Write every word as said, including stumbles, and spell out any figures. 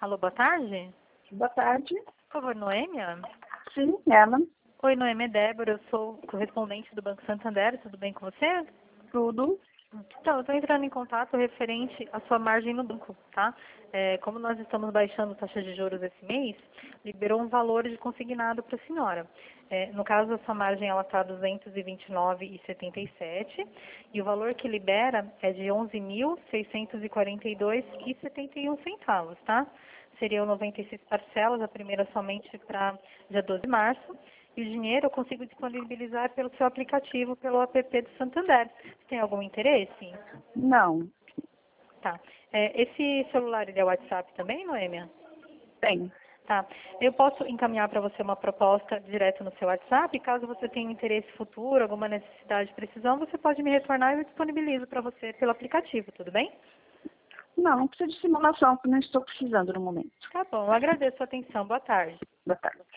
Alô, boa tarde. Boa tarde. Por favor, Noêmia? Sim, ela. Oi, Noêmia, é Débora, eu sou correspondente do Banco Santander, tudo bem com você? Tudo. Então, eu estou entrando em contato referente à sua margem no banco, tá? É, como nós estamos baixando a taxa de juros esse mês, liberou um valor de consignado para a senhora. É, no caso, a sua margem está duzentos e vinte e nove vírgula setenta e sete e o valor que libera é de onze mil seiscentos e quarenta e dois vírgula setenta e um centavos, tá? Seriam noventa e seis parcelas, a primeira somente para dia doze de março. E o dinheiro eu consigo disponibilizar pelo seu aplicativo, pelo app do Santander. Você tem algum interesse? Não. Tá. É, esse celular, ele é WhatsApp também, Noêmia? Tem. Tá. Eu posso encaminhar para você uma proposta direto no seu WhatsApp. Caso você tenha um interesse futuro, alguma necessidade de precisão, você pode me retornar e eu disponibilizo para você pelo aplicativo, tudo bem? Não, não precisa de simulação, porque não estou precisando no momento. Tá bom. Eu agradeço a atenção. Boa tarde. Boa tarde.